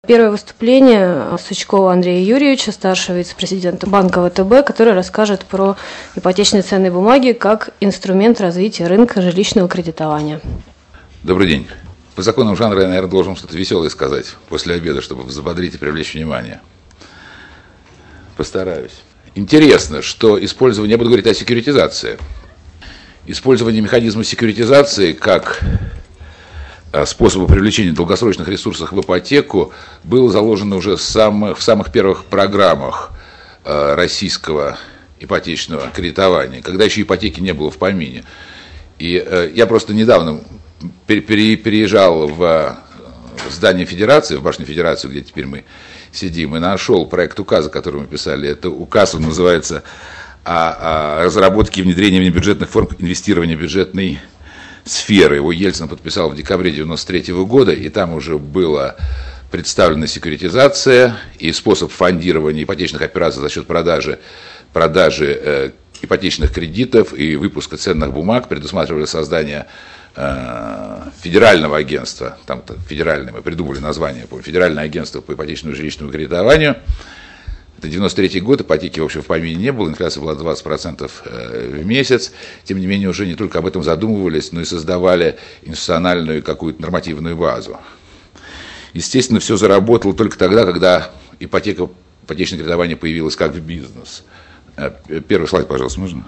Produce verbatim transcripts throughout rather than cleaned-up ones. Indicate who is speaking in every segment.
Speaker 1: Первое выступление Сычкова Андрея Юрьевича, старшего вице-президента банка ВТБ, который расскажет про ипотечные ценные бумаги как инструмент развития рынка жилищного кредитования.
Speaker 2: Добрый день. По законам жанра я, наверное, должен что-то веселое сказать после обеда, чтобы взбодрить и привлечь внимание. Постараюсь. Интересно, что использование, я буду говорить о секьюритизации, использование механизма секьюритизации как способа привлечения долгосрочных ресурсов в ипотеку было заложено уже в самых, в самых первых программах э, российского ипотечного кредитования, когда еще ипотеки не было в помине. И э, я просто недавно пере, пере, переезжал в здание Федерации, в башню Федерации, где теперь мы сидим, и нашел проект указа, который мы писали. Это указ, он называется о, о разработке и внедрении внебюджетных форм инвестирования бюджетной сферы. Его Ельцин подписал в декабре девяносто третьего года, и там уже была представлена секьюритизация и способ фондирования ипотечных операций за счет продажи, продажи э, ипотечных кредитов и выпуска ценных бумаг. Предусматривали создание э, федерального агентства, там федеральное, мы придумали название, Федеральное агентство по ипотечному жилищному кредитованию. Это девяносто третий год, ипотеки, в общем, в помине не было, инфляция была двадцать процентов в месяц. Тем не менее, уже не только об этом задумывались, но и создавали институциональную какую-то нормативную базу. Естественно, все заработало только тогда, когда ипотека, ипотечное кредитование появилось как бизнес. Первый слайд, пожалуйста, можно?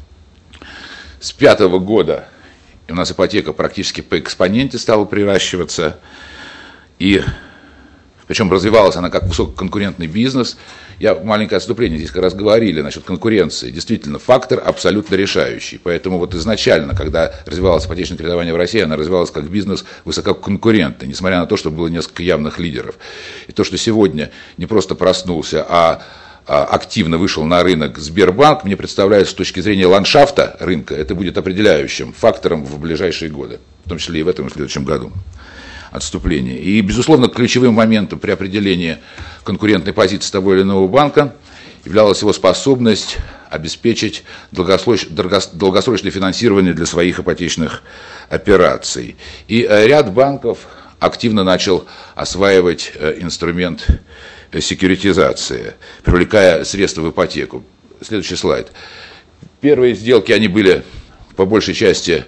Speaker 2: С пятого года у нас ипотека практически по экспоненте стала приращиваться, и причем развивалась она как высококонкурентный бизнес. Я маленькое отступление, здесь как раз говорили насчет конкуренции. Действительно, фактор абсолютно решающий. Поэтому вот изначально, когда развивалось ипотечное кредитование в России, оно развивалось как бизнес высококонкурентный, несмотря на то, что было несколько явных лидеров. И то, что сегодня не просто проснулся, а активно вышел на рынок Сбербанк, мне представляется, с точки зрения ландшафта рынка, это будет определяющим фактором в ближайшие годы, в том числе и в этом и в следующем году. Отступления. И, безусловно, ключевым моментом при определении конкурентной позиции того или иного банка являлась его способность обеспечить долгосрочное финансирование для своих ипотечных операций. И ряд банков активно начал осваивать инструмент секьюритизации, привлекая средства в ипотеку. Следующий слайд. Первые сделки, они были по большей части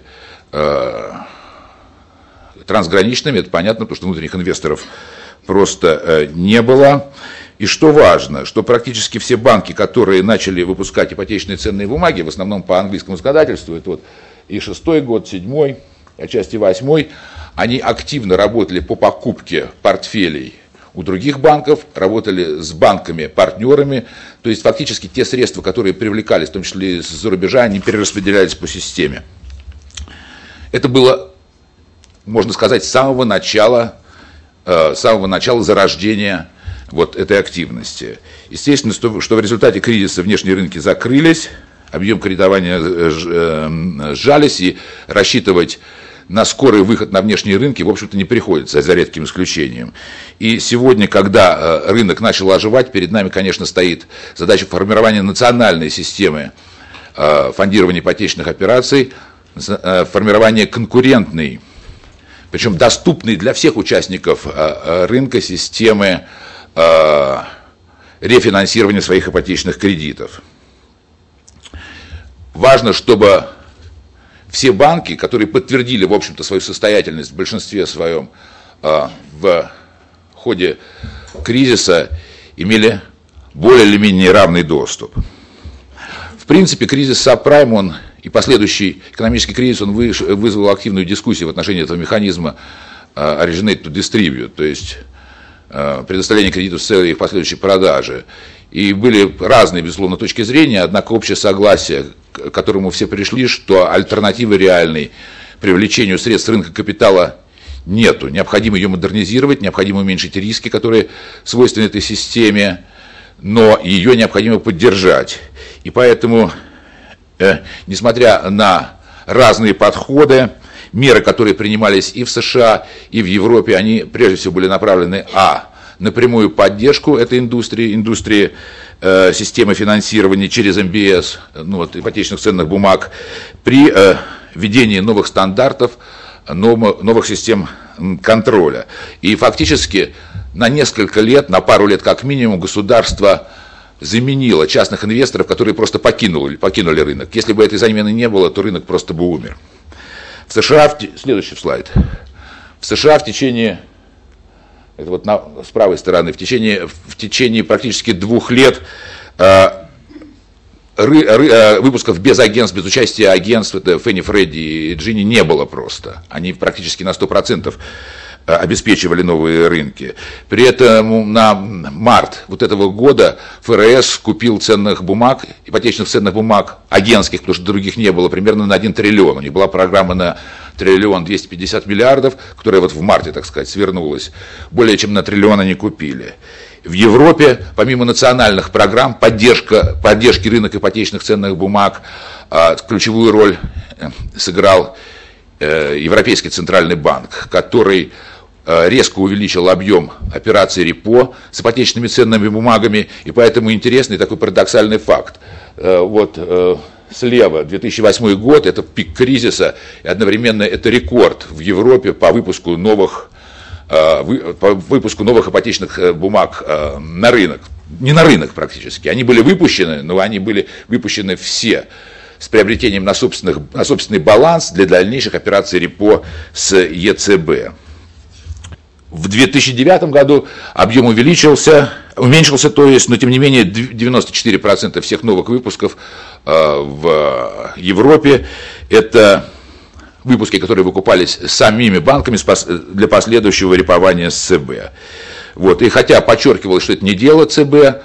Speaker 2: трансграничными, это понятно, потому что внутренних инвесторов просто э, не было. И что важно, что практически все банки, которые начали выпускать ипотечные ценные бумаги, в основном по английскому законодательству, это вот и шестой год, седьмой, отчасти восьмой, они активно работали по покупке портфелей у других банков, работали с банками-партнерами, то есть фактически те средства, которые привлекались, в том числе из-за рубежа, они перераспределялись по системе. Это было, можно сказать, с самого начала, э, с самого начала зарождения вот этой активности. Естественно, что, что в результате кризиса внешние рынки закрылись, объем кредитования э, сжались, и рассчитывать на скорый выход на внешние рынки, в общем-то, не приходится, за редким исключением. И сегодня, когда э, рынок начал оживать, перед нами, конечно, стоит задача формирования национальной системы э, фондирования ипотечных операций, э, формирования конкурентной, причем доступной для всех участников э, рынка системы э, рефинансирования своих ипотечных кредитов. Важно, чтобы все банки, которые подтвердили, в общем-то, свою состоятельность в большинстве своем э, в ходе кризиса, имели более или менее равный доступ. В принципе, кризис сабпрайм, он и последующий экономический кризис, он вызвал активную дискуссию в отношении этого механизма originate to distribute, то есть предоставление кредитов с целью их последующей продажи. И были разные, безусловно, точки зрения, однако общее согласие, к которому все пришли, что альтернативы реальной привлечению средств рынка капитала нету. Необходимо ее модернизировать, необходимо уменьшить риски, которые свойственны этой системе, но ее необходимо поддержать. И поэтому, э, несмотря на разные подходы, меры, которые принимались и в США, и в Европе, они прежде всего были направлены а. на прямую поддержку этой индустрии, индустрии э, системы финансирования через эм би эс, ну, вот, ипотечных ценных бумаг, при э, введении новых стандартов, нов, новых систем контроля. И фактически на несколько лет, на пару лет как минимум, государство заменило частных инвесторов, которые просто покинули, покинули рынок. Если бы этой замены не было, то рынок просто бы умер. В США, в, следующий слайд, в США в течение, это вот на, с правой стороны, в течение, в течение практически двух лет э, ры, ры, выпусков без агентств, без участия агентств, это Фенни, Фредди и Джинни, не было просто. Они практически на сто процентов обеспечивали новые рынки. При этом на март вот этого года ФРС купил ценных бумаг, ипотечных ценных бумаг, агентских, потому что других не было, примерно на один триллион. У них была программа на триллион двести пятьдесят миллиардов, которая вот в марте, так сказать, свернулась. Более чем на триллион они купили. В Европе, помимо национальных программ, поддержка, поддержки рынка ипотечных ценных бумаг, ключевую роль сыграл Европейский центральный банк, который резко увеличил объем операций репо с ипотечными ценными бумагами, и поэтому интересный такой парадоксальный факт. Вот слева, две тысячи восьмой год, это пик кризиса, и одновременно это рекорд в Европе по выпуску новых, по выпуску новых ипотечных бумаг на рынок. Не на рынок практически, они были выпущены, но они были выпущены все с приобретением на, собственных, на собственный баланс для дальнейших операций репо с ЕЦБ. В две тысячи девятом году объем увеличился, уменьшился, то есть, но тем не менее девяносто четыре процента всех новых выпусков э, в Европе это выпуски, которые выкупались самими банками для последующего репования с ЦБ. Вот. И хотя подчеркивалось, что это не дело ЦБ,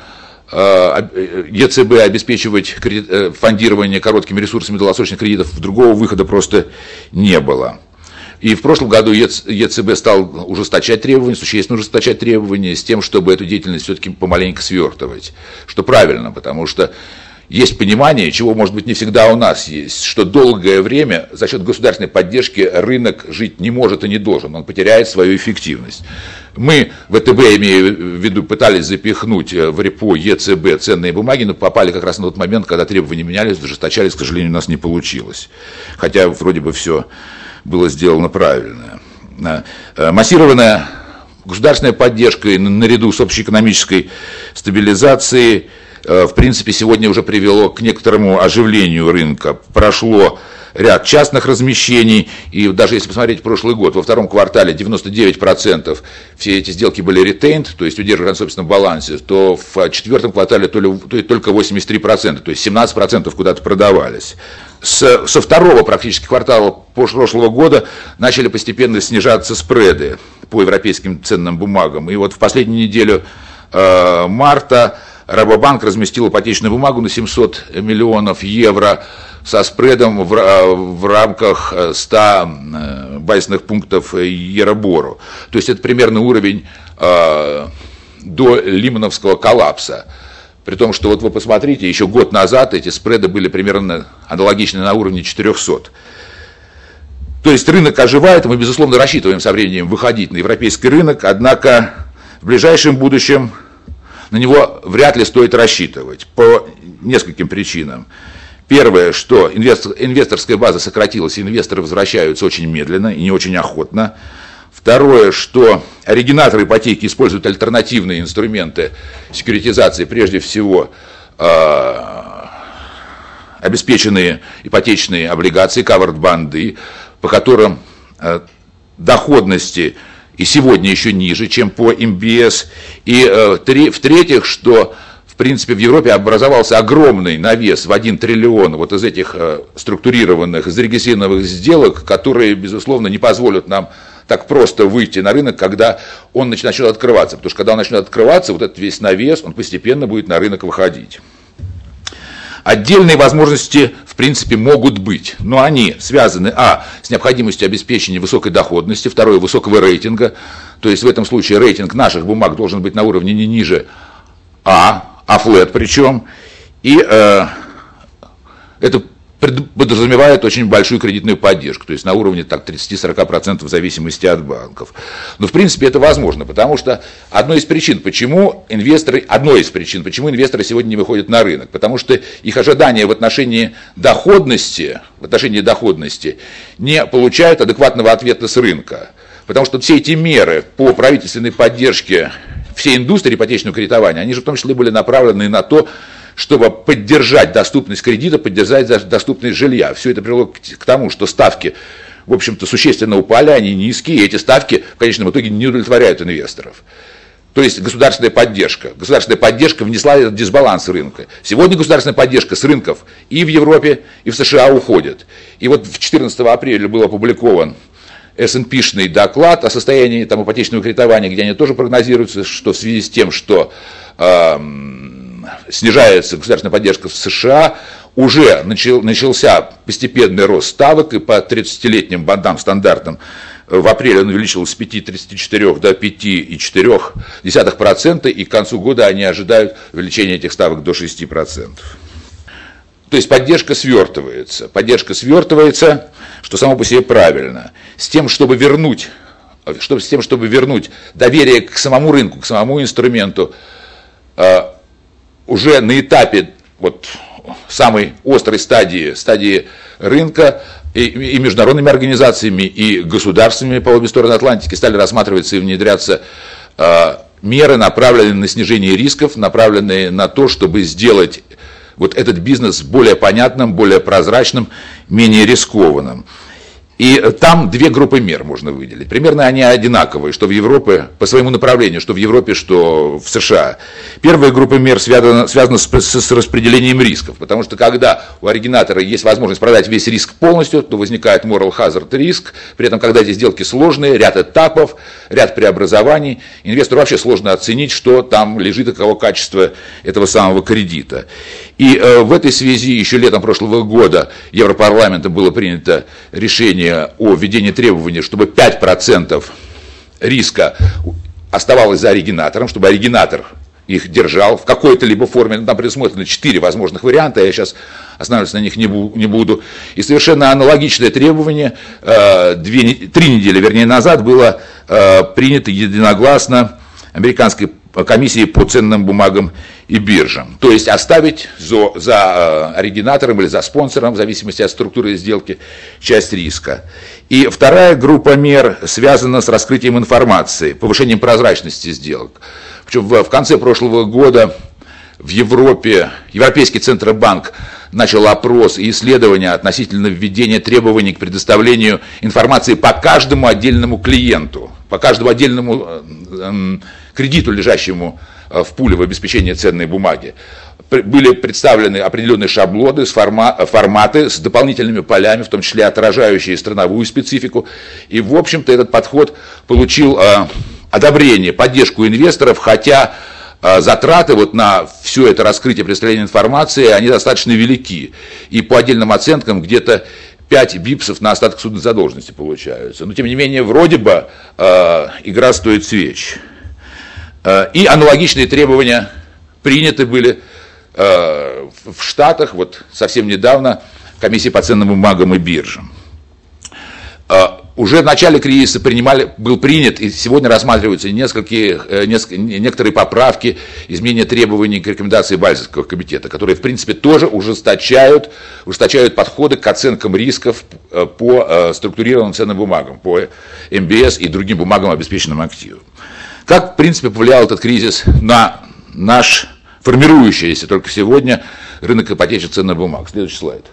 Speaker 2: ЕЦБ обеспечивать кредит, фондирование короткими ресурсами долгосрочных кредитов, другого выхода просто не было. И в прошлом году ЕЦБ стал ужесточать требования, существенно ужесточать требования с тем, чтобы эту деятельность все-таки помаленько свертывать. Что правильно, потому что есть понимание, чего, может быть, не всегда у нас есть, что долгое время за счет государственной поддержки рынок жить не может и не должен, он потеряет свою эффективность. Мы, ВТБ, имею в виду, пытались запихнуть в репо ЕЦБ ценные бумаги, но попали как раз на тот момент, когда требования менялись, ужесточались, к сожалению, у нас не получилось. Хотя вроде бы все было сделано правильно. Массированная государственная поддержка наряду с общеэкономической стабилизацией в принципе, сегодня уже привело к некоторому оживлению рынка. Прошло ряд частных размещений, и даже если посмотреть прошлый год, во втором квартале девяносто девять процентов все эти сделки были retained, то есть удерживали на собственном балансе, то в четвертом квартале то ли, то только восемьдесят три процента, то есть семнадцать процентов куда-то продавались. С, со второго практически квартала прошлого года начали постепенно снижаться спреды по европейским ценным бумагам, и вот в последнюю неделю э, марта Рабобанк разместил ипотечную бумагу на семьсот миллионов евро со спредом в, в рамках ста базисных пунктов Еробору. То есть это примерно уровень э, до лимановского коллапса. При том, что вот вы посмотрите, еще год назад эти спреды были примерно аналогичны на уровне четырехсот. То есть рынок оживает, мы, безусловно, рассчитываем со временем выходить на европейский рынок, однако в ближайшем будущем на него вряд ли стоит рассчитывать по нескольким причинам. Первое, что инвестор, инвесторская база сократилась, и инвесторы возвращаются очень медленно и не очень охотно. Второе, что оригинаторы ипотеки используют альтернативные инструменты секьюритизации, прежде всего э, обеспеченные ипотечные облигации, covered банды, по которым э, доходности и сегодня еще ниже, чем по эм би эс. И э, три, в-третьих, что в принципе в Европе образовался огромный навес в один триллион вот из этих э, структурированных, зарегистрированных сделок, которые, безусловно, не позволят нам так просто выйти на рынок, когда он начнет открываться. Потому что когда он начнет открываться, вот этот весь навес, он постепенно будет на рынок выходить. Отдельные возможности, в принципе, могут быть, но они связаны, а, с необходимостью обеспечения высокой доходности, второе, высокого рейтинга, то есть в этом случае рейтинг наших бумаг должен быть на уровне не ниже А, а флэт причем, и э, это подразумевает очень большую кредитную поддержку, то есть на уровне так, тридцать-сорок процентов в зависимости от банков. Но в принципе это возможно, потому что одной из причин, почему инвесторы, одной из причин, почему инвесторы сегодня не выходят на рынок, потому что их ожидания в отношении доходности, в отношении доходности не получают адекватного ответа с рынка. Потому что все эти меры по правительственной поддержке всей индустрии ипотечного кредитования, они же в том числе были направлены на то, чтобы поддержать доступность кредита, поддержать доступность жилья. Все это привело к тому, что ставки, в общем-то, существенно упали, они низкие, и эти ставки в конечном итоге не удовлетворяют инвесторов. То есть государственная поддержка. Государственная поддержка внесла этот дисбаланс рынка. Сегодня государственная поддержка с рынков и в Европе, и в США уходит. И вот четырнадцатого апреля был опубликован эс энд пи-шный доклад о состоянии там, ипотечного кредитования, где они тоже прогнозируются, что в связи с тем, что э, снижается государственная поддержка в США, уже начал, начался постепенный рост ставок, и по тридцатилетним бандам стандартным в апреле он увеличился с пяти целых тридцати четырёх до пяти целых четырёх десятых процента, и к концу года они ожидают увеличения этих ставок до шести процентов. То есть поддержка свертывается. Поддержка свертывается, что само по себе правильно, с тем, чтобы вернуть, чтобы, с тем, чтобы вернуть доверие к самому рынку, к самому инструменту, э, уже на этапе вот, самой острой стадии, стадии рынка, и, и международными организациями, и государствами по обе стороны Атлантики стали рассматриваться и внедряться э, меры, направленные на снижение рисков, направленные на то, чтобы сделать вот этот бизнес более понятным, более прозрачным, менее рискованным. И там две группы мер можно выделить. Примерно они одинаковые, что в Европе, по своему направлению, что в Европе, что в США. Первая группа мер связана, связана с, с распределением рисков, потому что когда у оригинатора есть возможность продать весь риск полностью, то возникает moral hazard риск, при этом, когда эти сделки сложные, ряд этапов, ряд преобразований, инвестору вообще сложно оценить, что там лежит и каково качество этого самого кредита. И э, в этой связи еще летом прошлого года Европарламентом было принято решение о введении требований, чтобы пять процентов риска оставалось за оригинатором, чтобы оригинатор их держал в какой-то либо форме. Там предусмотрено четыре возможных варианта, я сейчас останавливаться на них не буду. И совершенно аналогичное требование две, три недели вернее, назад было принято единогласно Американской комиссией по ценным бумагам и биржам. То есть оставить за, за оригинатором или за спонсором, в зависимости от структуры сделки, часть риска. И вторая группа мер связана с раскрытием информации, повышением прозрачности сделок. Причем в, в конце прошлого года в Европе Европейский Центробанк начал опрос и исследования относительно введения требований к предоставлению информации по каждому отдельному клиенту, по каждому отдельному э, кредиту, лежащему в пуле в обеспечении ценной бумаги. Были представлены определенные шаблоны, форматы с дополнительными полями, в том числе отражающие страновую специфику. И, в общем-то, этот подход получил одобрение, поддержку инвесторов, хотя затраты вот на все это раскрытие, представление информации, они достаточно велики. И по отдельным оценкам где-то пять бипсов на остаток судной задолженности получаются. Но, тем не менее, вроде бы игра стоит свеч. И аналогичные требования приняты были в Штатах, вот совсем недавно, комиссией по ценным бумагам и биржам. Уже в начале кризиса принимали, был принят, и сегодня рассматриваются несколько, несколько, некоторые поправки, изменения требований к рекомендации Базельского комитета, которые, в принципе, тоже ужесточают, ужесточают подходы к оценкам рисков по структурированным ценным бумагам, по эм би эс и другим бумагам, обеспеченным активом. Как, в принципе, повлиял этот кризис на наш формирующийся только сегодня рынок ипотечных ценных бумаг? Следующий слайд.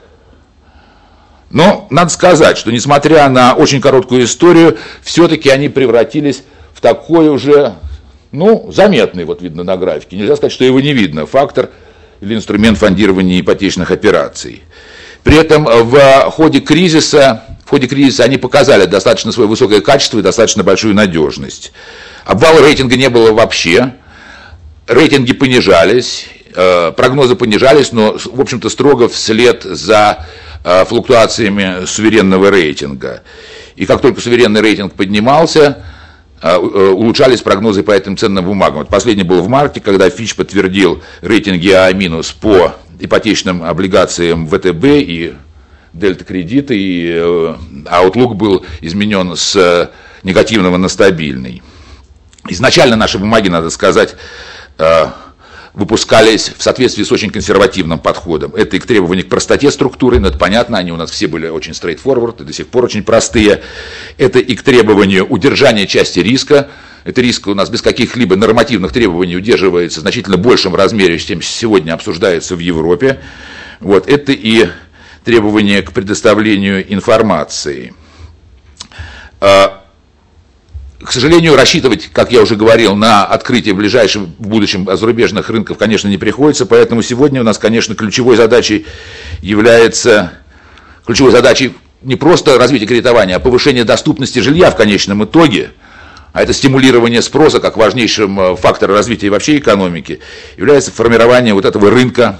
Speaker 2: Но надо сказать, что несмотря на очень короткую историю, все-таки они превратились в такой уже, ну, заметный, вот видно на графике, нельзя сказать, что его не видно, фактор или инструмент фондирования ипотечных операций. При этом в ходе кризиса, в ходе кризиса они показали достаточно свое высокое качество и достаточно большую надежность. Обвала рейтинга не было вообще, рейтинги понижались, прогнозы понижались, но, в общем-то, строго вслед за флуктуациями суверенного рейтинга. И как только суверенный рейтинг поднимался, улучшались прогнозы по этим ценным бумагам. Вот последний был в марте, когда Fitch подтвердил рейтинги А- по ипотечным облигациям вэ тэ бэ и Дельта кредита, и Outlook был изменен с негативного на стабильный. Изначально наши бумаги, надо сказать, выпускались в соответствии с очень консервативным подходом. Это и к требованию к простоте структуры, но это понятно, они у нас все были очень straightforward и до сих пор очень простые. Это и к требованию удержания части риска. Это риск у нас без каких-либо нормативных требований удерживается в значительно большем размере, чем сегодня обсуждается в Европе. Вот. Это и требования к предоставлению информации. К сожалению, рассчитывать, как я уже говорил, на открытие в ближайшем будущем зарубежных рынков, конечно, не приходится, поэтому сегодня у нас, конечно, ключевой задачей является, ключевой задачей не просто развитие кредитования, а повышение доступности жилья в конечном итоге, а это стимулирование спроса как важнейшим фактором развития вообще экономики, является формирование вот этого рынка,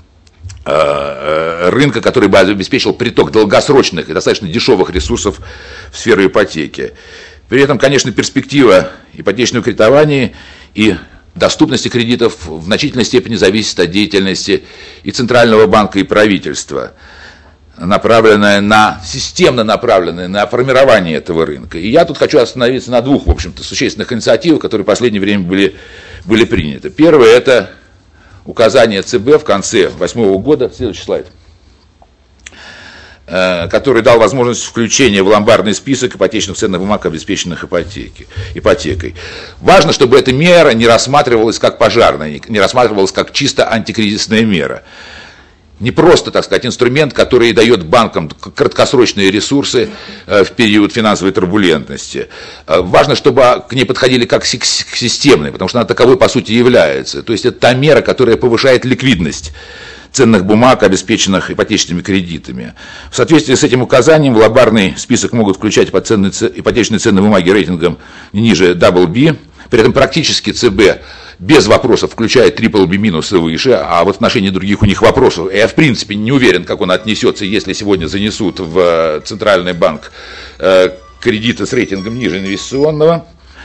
Speaker 2: рынка, который бы обеспечил приток долгосрочных и достаточно дешевых ресурсов в сферу ипотеки. При этом, конечно, перспектива ипотечного кредитования и доступности кредитов в значительной степени зависит от деятельности и Центрального банка, и правительства, направленная на, системно направленная на формирование этого рынка. И я тут хочу остановиться на двух, в общем-то, существенных инициативах, которые в последнее время были, были приняты. Первое – это указание ЦБ в конце две тысячи восьмого года, следующий слайд, который дал возможность включения в ломбардный список ипотечных ценных бумаг, обеспеченных ипотеки, ипотекой. Важно, чтобы эта мера не рассматривалась как пожарная, не рассматривалась как чисто антикризисная мера. Не просто, так сказать, инструмент, который дает банкам краткосрочные ресурсы в период финансовой турбулентности. Важно, чтобы к ней подходили как к системной, потому что она таковой по сути является. То есть это та мера, которая повышает ликвидность ценных бумаг, обеспеченных ипотечными кредитами. В соответствии с этим указанием в ломбардный список могут включать ипотечные ценные бумаги рейтингом не ниже дабл ю би. При этом практически ЦБ без вопросов включает трипл би минус и выше, а в отношении других у них вопросов. Я в принципе не уверен, как он отнесется, если сегодня занесут в Центральный банк кредиты с рейтингом ниже инвестиционного.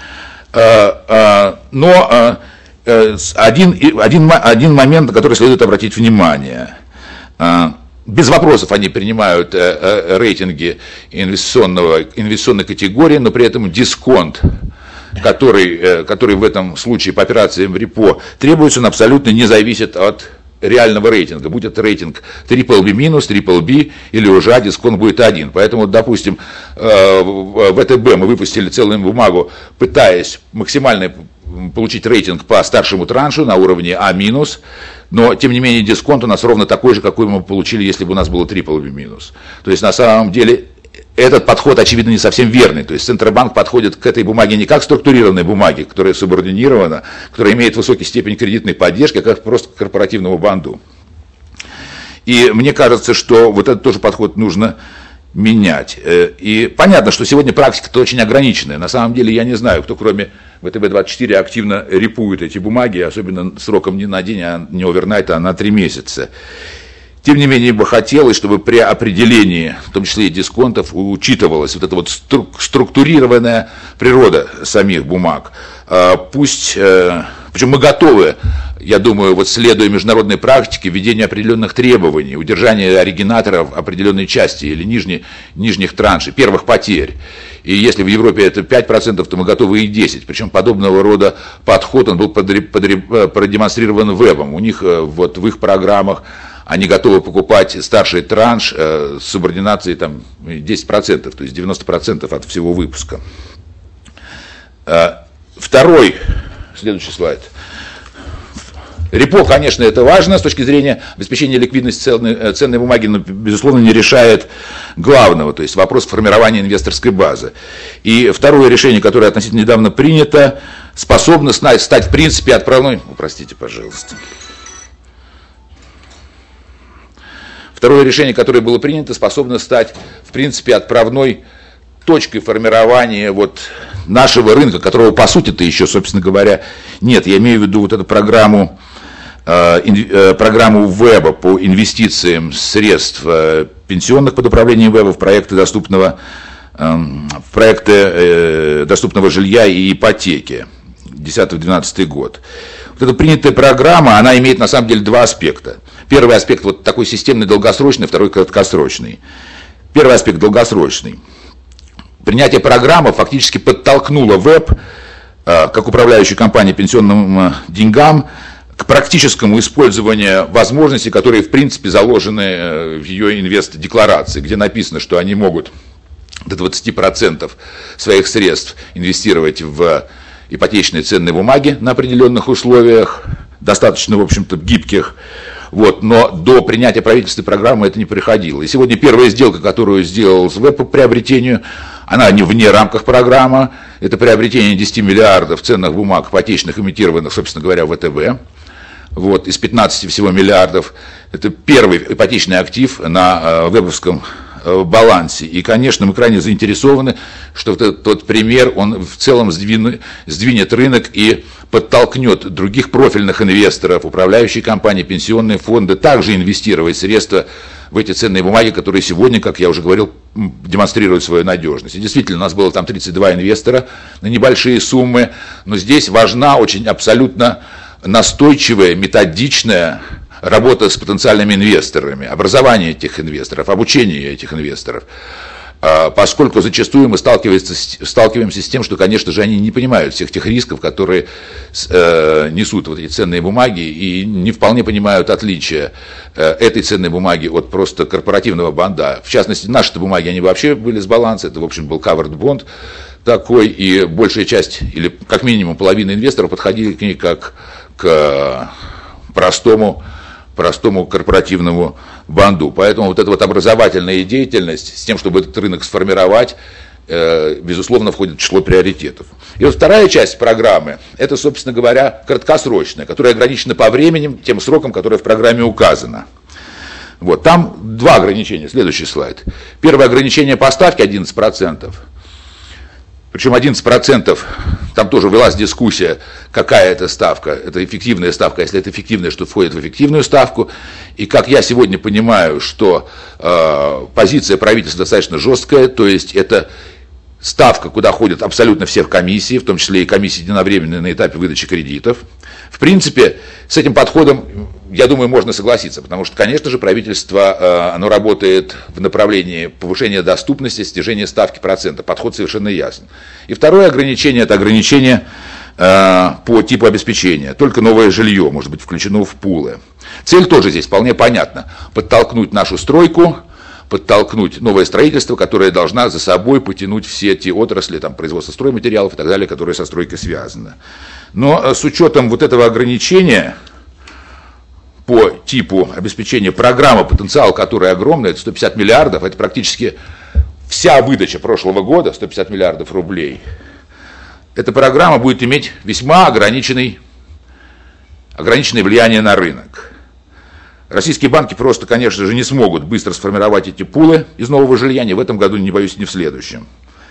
Speaker 2: Но один, один, один момент, на который следует обратить внимание. Без вопросов они принимают рейтинги инвестиционного, инвестиционной категории, но при этом дисконт, который, который в этом случае по операциям в репо требуется, он абсолютно не зависит от реального рейтинга. Будь это рейтинг трипл би минус, трипл би или уже А, дисконт будет один. Поэтому, допустим, в ВТБ мы выпустили целую бумагу, пытаясь максимально получить рейтинг по старшему траншу на уровне А минус, но тем не менее дисконт у нас ровно такой же, какой мы получили, если бы у нас было трипл би минус. То есть на самом деле этот подход, очевидно, не совсем верный. То есть Центробанк подходит к этой бумаге не как структурированной бумаге, которая субординирована, которая имеет высокий степень кредитной поддержки, а как просто к корпоративному банду. И мне кажется, что вот этот тоже подход нужно менять. И понятно, что сегодня практика-то очень ограниченная. На самом деле я не знаю, кто кроме ВТБ двадцать четыре активно репует эти бумаги, особенно сроком не на день, а не овернайта, а на три месяца. Тем не менее, бы хотелось, чтобы при определении, в том числе и дисконтов, учитывалась вот эта вот структурированная природа самих бумаг. Пусть, причем мы готовы, я думаю, вот следуя международной практике, введение определенных требований, удержание оригинаторов определенной части или нижней, нижних траншей, первых потерь. И если в Европе это пять процентов, то мы готовы и десять процентов. Причем подобного рода подход, он был продемонстрирован вебом. У них вот в их программах они готовы покупать старший транш э, с субординацией там, десять процентов, то есть девяносто процентов от всего выпуска. Э, второй, следующий слайд. Репо, конечно, это важно с точки зрения обеспечения ликвидности ценной, ценной бумаги, но, безусловно, не решает главного, то есть вопрос формирования инвесторской базы. И второе решение, которое относительно недавно принято, способно стать в принципе отправной... Простите, пожалуйста. Второе решение, которое было принято, способно стать, в принципе, отправной точкой формирования вот нашего рынка, которого, по сути-то, еще, собственно говоря, нет. Я имею в виду вот эту программу, э, э, программу веба по инвестициям средств э, пенсионных под управлением веба в проекты доступного, э, в проекты э, доступного жилья и ипотеки, десятый-двенадцатый год. Вот эта принятая программа, она имеет на самом деле два аспекта. Первый аспект вот такой системный, долгосрочный, второй краткосрочный. Первый аспект долгосрочный. Принятие программы фактически подтолкнуло веб, как управляющую компанию пенсионным деньгам, к практическому использованию возможностей, которые, в принципе, заложены в ее инвест-декларации, где написано, что они могут до двадцати процентов своих средств инвестировать в ипотечные ценные бумаги на определенных условиях, достаточно, в общем-то, гибких. Вот, но до принятия правительственной программы это не приходило. И сегодня первая сделка, которую сделал СВ по приобретению, она не вне рамках программы, это приобретение десяти миллиардов ценных бумаг ипотечных, имитированных, собственно говоря, в ВТБ. Вот, из пятнадцати всего миллиардов. Это первый ипотечный актив на э, вебовском э, балансе. И, конечно, мы крайне заинтересованы, что вот этот тот пример, он в целом сдвинет, сдвинет рынок и подтолкнет других профильных инвесторов, управляющие компании, пенсионные фонды, также инвестировать средства в эти ценные бумаги, которые сегодня, как я уже говорил, демонстрируют свою надежность. И действительно, у нас было там тридцать два инвестора на небольшие суммы, но здесь важна очень абсолютно настойчивая, методичная работа с потенциальными инвесторами, образование этих инвесторов, обучение этих инвесторов. Поскольку зачастую мы сталкиваемся, сталкиваемся с тем, что, конечно же, они не понимают всех тех рисков, которые э, несут вот эти ценные бумаги, и не вполне понимают отличия э, этой ценной бумаги от просто корпоративного бонда. В частности, наши-то бумаги, они вообще были с баланса, это, в общем, был covered bond такой, и большая часть, или как минимум половина инвесторов подходили к ней как к простому, простому корпоративному банду. Поэтому вот эта вот образовательная деятельность с тем, чтобы этот рынок сформировать, э, безусловно, входит в число приоритетов. И вот вторая часть программы, это, собственно говоря, краткосрочная, которая ограничена по времени, тем срокам, которое в программе указано. Вот, там два ограничения, следующий слайд. Первое ограничение по ставке одиннадцать процентов. Причем одиннадцать процентов, там тоже велась дискуссия, какая это ставка, это эффективная ставка, если это эффективная, что входит в эффективную ставку. И как я сегодня понимаю, что э, позиция правительства достаточно жесткая, то есть это ставка, куда ходят абсолютно все в комиссии, в том числе и комиссии единовременные на этапе выдачи кредитов. В принципе, с этим подходом, я думаю, можно согласиться, потому что, конечно же, правительство, оно работает в направлении повышения доступности, снижения ставки процента. Подход совершенно ясен. И второе ограничение – это ограничение по типу обеспечения. Только новое жилье может быть включено в пулы. Цель тоже здесь вполне понятна. Подтолкнуть нашу стройку, подтолкнуть новое строительство, которое должна за собой потянуть все те отрасли, там, производство стройматериалов и так далее, которые со стройкой связаны. Но с учетом вот этого ограничения по типу обеспечения программы, потенциал которой огромный, это сто пятьдесят миллиардов, это практически вся выдача прошлого года, сто пятьдесят миллиардов рублей, эта программа будет иметь весьма ограниченный, ограниченное влияние на рынок. Российские банки просто, конечно же, не смогут быстро сформировать эти пулы из нового жилья ни в этом году, не боюсь, ни в следующем.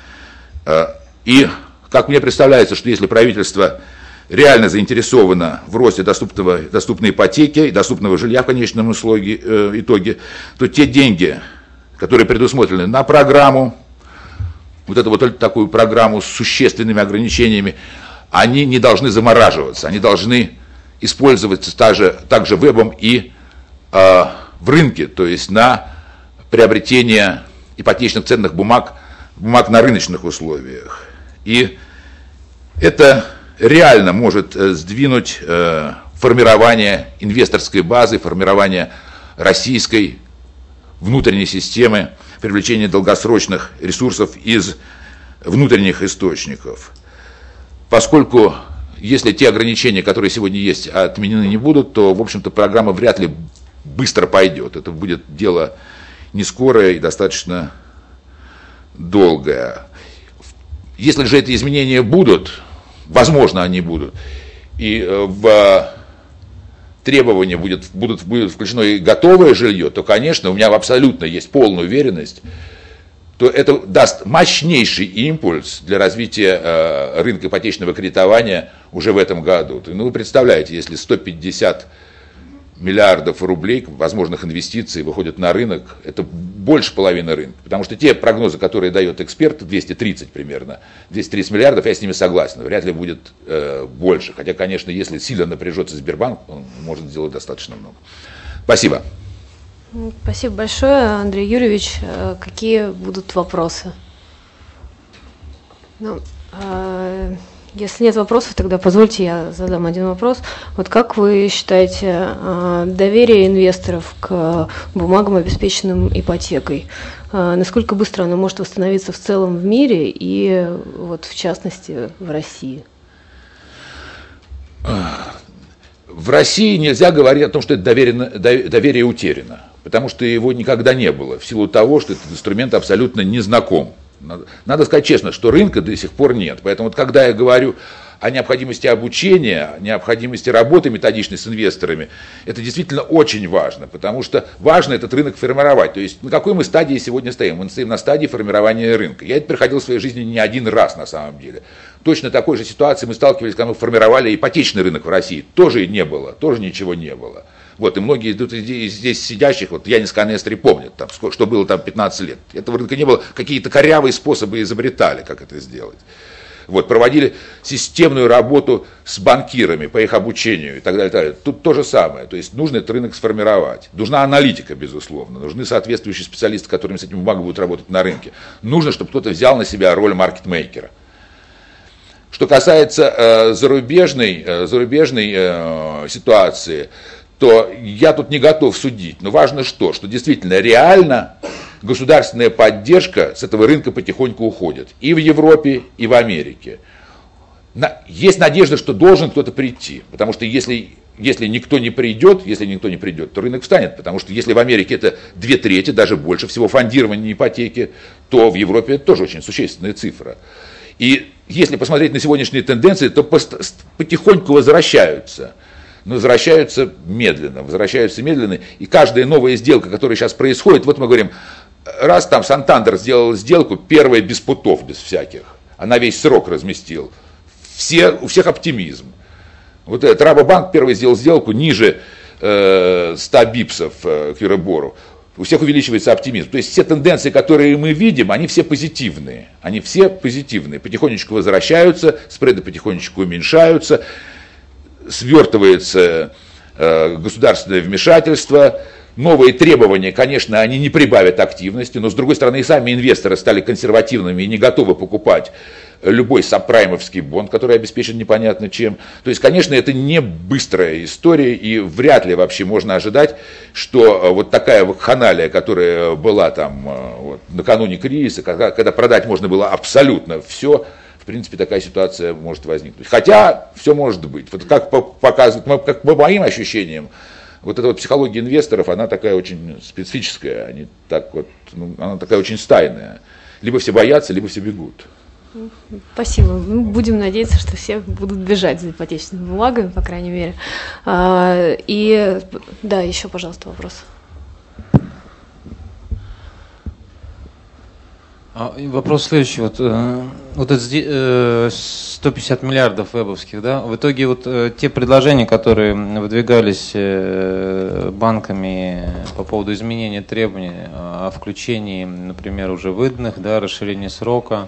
Speaker 2: И, как мне представляется, что если правительство реально заинтересовано в росте доступного, доступной ипотеки и доступного жилья в конечном итоге, э, итоге, то те деньги, которые предусмотрены на программу, вот эту вот такую программу с существенными ограничениями, они не должны замораживаться, они должны использоваться также, также вебом и э, в рынке, то есть на приобретение ипотечных ценных бумаг, бумаг на рыночных условиях. И это реально может сдвинуть э, формирование инвесторской базы, формирование российской внутренней системы, привлечение долгосрочных ресурсов из внутренних источников. Поскольку, если те ограничения, которые сегодня есть, отменены не будут, то, в общем-то, программа вряд ли быстро пойдет. Это будет дело не скорое и достаточно долгое. Если же эти изменения будут, возможно, они будут, и в требования будет, будут, будет включено и готовое жилье, то, конечно, у меня абсолютно есть полная уверенность, то это даст мощнейший импульс для развития э, рынка ипотечного кредитования уже в этом году. Ну, вы представляете, если сто пятьдесят миллиардов рублей возможных инвестиций выходят на рынок, это больше половины рынка. Потому что те прогнозы, которые дает эксперт, двести тридцать примерно, двести тридцать миллиардов, я с ними согласен, вряд ли будет э, больше. Хотя, конечно, если сильно напряжется Сбербанк, он может сделать достаточно много. Спасибо.
Speaker 1: Спасибо большое, Андрей Юрьевич. Какие будут вопросы? Ну, э, Если нет вопросов, тогда позвольте я задам один вопрос. Вот как вы считаете доверие инвесторов к бумагам, обеспеченным ипотекой? Насколько быстро оно может восстановиться в целом в мире и вот в частности в России?
Speaker 2: В России нельзя говорить о том, что это доверие, доверие утеряно, потому что его никогда не было, в силу того, что этот инструмент абсолютно не знаком. Надо, надо сказать честно, что рынка до сих пор нет. Поэтому вот когда я говорю о необходимости обучения, о необходимости работы методичной с инвесторами, это действительно очень важно, потому что важно этот рынок формировать. То есть на какой мы стадии сегодня стоим? Мы стоим на стадии формирования рынка. Я это проходил в своей жизни не один раз на самом деле. Точно такой же ситуации мы сталкивались, когда мы формировали ипотечный рынок в России. Тоже не было, тоже ничего не было. Вот, и многие из здесь сидящих, вот Янис Канестри помнят, там, что было там пятнадцать лет. Этого рынка не было, какие-то корявые способы изобретали, как это сделать. Вот, проводили системную работу с банкирами по их обучению и так далее, и так далее. Тут то же самое, то есть нужно этот рынок сформировать. Нужна аналитика, безусловно, нужны соответствующие специалисты, которыми с этим бумагой будут работать на рынке. Нужно, чтобы кто-то взял на себя роль маркетмейкера. Что касается э, зарубежной, э, зарубежной э, ситуации, то я тут не готов судить. Но важно что? Что действительно реально государственная поддержка с этого рынка потихоньку уходит. И в Европе, и в Америке. На, есть надежда, что должен кто-то прийти. Потому что если, если никто не придет, если никто не придет, то рынок встанет. Потому что если в Америке это две трети, даже больше всего фондирования ипотеки, то в Европе это тоже очень существенная цифра. И если посмотреть на сегодняшние тенденции, то потихоньку возвращаются. Но возвращаются медленно, возвращаются медленно. И каждая новая сделка, которая сейчас происходит, вот мы говорим, раз там Сантандер сделал сделку, первая без путов, без всяких, она весь срок разместил. Все, у всех оптимизм. Вот этот Рабобанк первый сделал сделку ниже э, ста бипсов э, к Юробору. У всех увеличивается оптимизм. То есть все тенденции, которые мы видим, они все позитивные. Они все позитивные. Потихонечку возвращаются, спреды потихонечку уменьшаются, свертывается э, государственное вмешательство. Новые требования, конечно, они не прибавят активности, но, с другой стороны, и сами инвесторы стали консервативными и не готовы покупать любой сабпраймовский бонд, который обеспечен непонятно чем. То есть, конечно, это не быстрая история, и вряд ли вообще можно ожидать, что вот такая вакханалия, которая была там вот, накануне кризиса, когда, когда продать можно было абсолютно все, в принципе, такая ситуация может возникнуть. Хотя все может быть. Вот как показывает, как по моим ощущениям, вот эта вот психология инвесторов, она такая очень специфическая, они так вот, ну, она такая очень стайная. Либо все боятся, либо все бегут.
Speaker 1: Спасибо. Мы будем надеяться, что все будут бежать за ипотечными бумагами, по крайней мере. И да, еще, пожалуйста, вопрос.
Speaker 3: Вопрос следующий. Вот, вот это сто пятьдесят миллиардов вебовских, да? В итоге вот те предложения, которые выдвигались банками по поводу изменения требований о включении, например, уже выданных, да, расширении срока,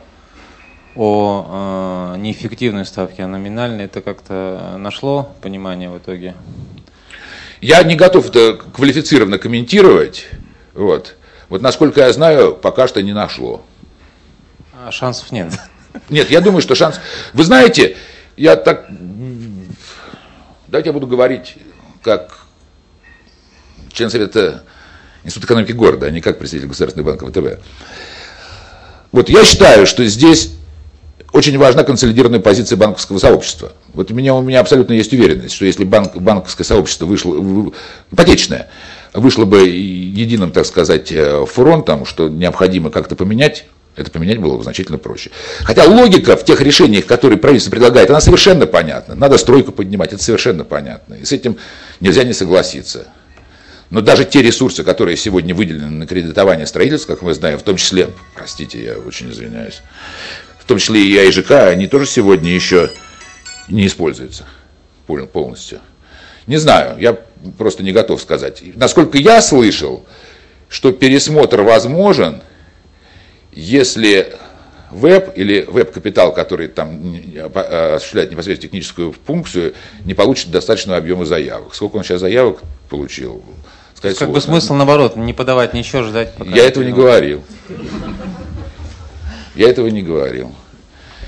Speaker 3: о неэффективной ставке, а номинальной, это как-то нашло понимание в итоге?
Speaker 2: Я не готов это квалифицированно комментировать. Вот. Вот насколько я знаю, пока что не нашло.
Speaker 3: А шансов нет?
Speaker 2: Нет, я думаю, что шанс... Вы знаете, я так... Давайте я буду говорить как член Совета Института экономики города, а не как представитель Государственного банка ВТБ. Вот я считаю, что здесь очень важна консолидированная позиция банковского сообщества. Вот у меня, у меня абсолютно есть уверенность, что если банк, банковское сообщество вышло, ипотечное, вышло бы единым, так сказать, фронтом, что необходимо как-то поменять, это поменять было бы значительно проще. Хотя логика в тех решениях, которые правительство предлагает, она совершенно понятна. Надо стройку поднимать, это совершенно понятно. И с этим нельзя не согласиться. Но даже те ресурсы, которые сегодня выделены на кредитование строительства, как мы знаем, в том числе, простите, я очень извиняюсь, в том числе и АИЖК, они тоже сегодня еще не используются полностью. Не знаю, я просто не готов сказать. Насколько я слышал, что пересмотр возможен, если веб или веб-капитал, который там осуществляет непосредственно техническую функцию, не получит достаточного объема заявок. Сколько он сейчас заявок получил?
Speaker 3: Сказать как сложно. Бы смысл наоборот, не подавать ничего, ждать пока.
Speaker 2: Я этого не говорил. Я этого не говорил.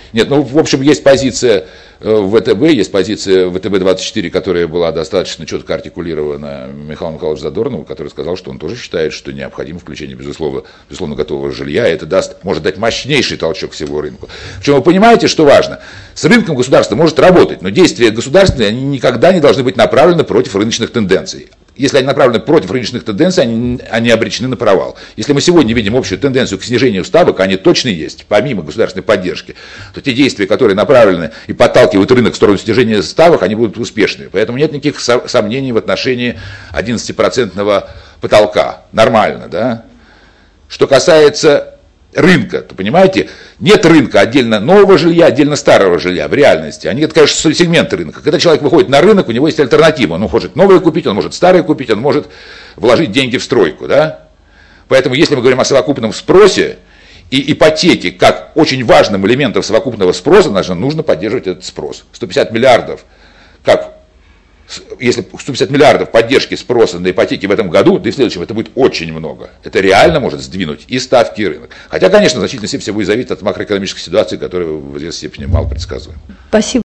Speaker 2: Нет, ну, в общем, есть позиция ВТБ, есть позиция ВТБ двадцать четыре, которая была достаточно четко артикулирована Михаилом Михайловичем Задорновым, который сказал, что он тоже считает, что необходимо включение, безусловно, безусловно готового жилья, и это даст, может дать мощнейший толчок всего рынку. Причем вы понимаете, что важно? С рынком государство может работать, но действия государственные они никогда не должны быть направлены против рыночных тенденций. Если они направлены против рыночных тенденций, они, они обречены на провал. Если мы сегодня видим общую тенденцию к снижению ставок, они точно есть, помимо государственной поддержки, то те действия, которые направлены и подталкивают рынок в сторону снижения ставок, они будут успешны. Поэтому нет никаких сомнений в отношении одиннадцатипроцентного потолка. Нормально, да? Что касается рынка, то, понимаете, нет рынка отдельно нового жилья, отдельно старого жилья в реальности. Они, это, конечно, сегменты рынка. Когда человек выходит на рынок, у него есть альтернатива. Он может новое купить, он может старое купить, он может вложить деньги в стройку. Да? Поэтому, если мы говорим о совокупном спросе и ипотеке, как очень важным элементом совокупного спроса, нужно поддерживать этот спрос. сто пятьдесят миллиардов, как если сто пятьдесят миллиардов поддержки спроса на ипотеки в этом году, да и в следующем, это будет очень много. Это реально может сдвинуть и ставки, и рынок. Хотя, конечно, в значительной степени все будет зависеть от макроэкономической ситуации, которая в известной степени мало предсказуема.
Speaker 1: Спасибо.